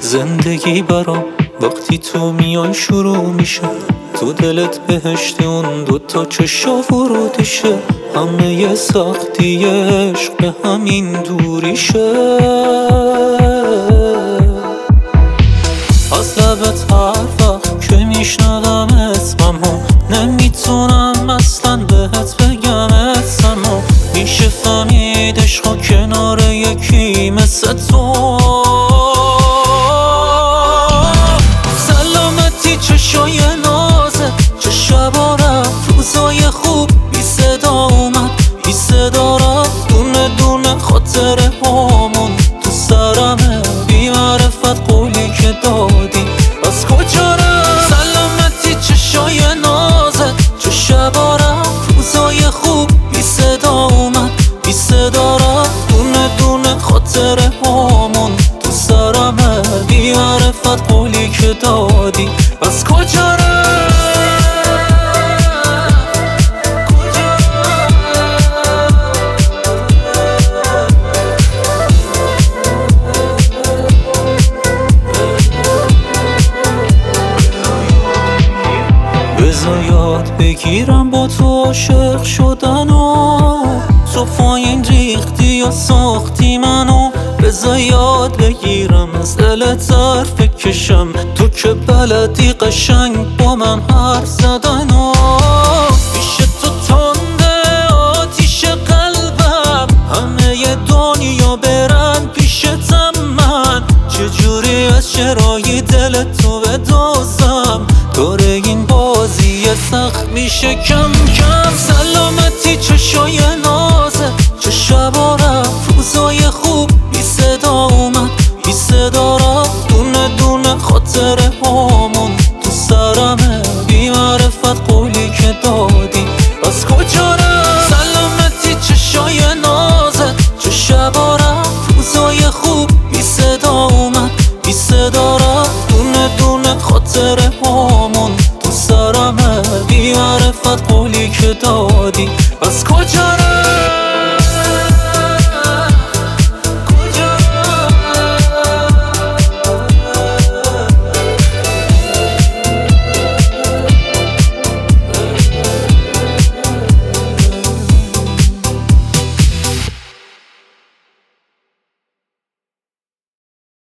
زندگی برام وقتی تو میای شروع میشه، تو دلت بهشت اون دوتا چشا ورودشه، همه سختی عشق به همین دوریشه. از لبت هر وقت که میشنوم اسممو نمیتونم اصلا بهت بگم اسممو، میشه فهمید عشقا کنار یکی مثل تو. سلامتی چشای نازه، چه شبا رفت روزای خوب، بی صدا اومد بی صدا رفت، دونه دونه خاطره هامون تو سرمه، بی معرفت قولی که دادی از کجا رفت. سلامتی چشای نازه، چه شبا رفت روزای خوب، بی صدا اومد بی صدا رفت، دونه دونه خاطره هامون تو سرمه، بی معرفت قولی که دادی از کجا رفت. بذار یاد بگیرم با تو عاشق شدن و تو پایین ریختی یا ساختی منو، بذار یاد بگیرم از دلت حرف بکشم، تو که بلدی قشنگ با من حرف زدن و پیش تو تنده آتیش قلبم، همه دنیا برن پیشتم، من چجوری از چرایی دل تو بدازم، داره این بازی سخت میشه کم کم. سلامتی چشای نازه، چه شبا رفت روزای خوب، بی صدا اومد بی صدا رفت، دونه دونه خاطره هامون تو سرمه، بی معرفت قولی که دادی از کجا رفت. سلامتی چشای نازه، چه شبا رفت روزای خوب، بی صدا اومد بی صدا رفت، دونه دونه خاطره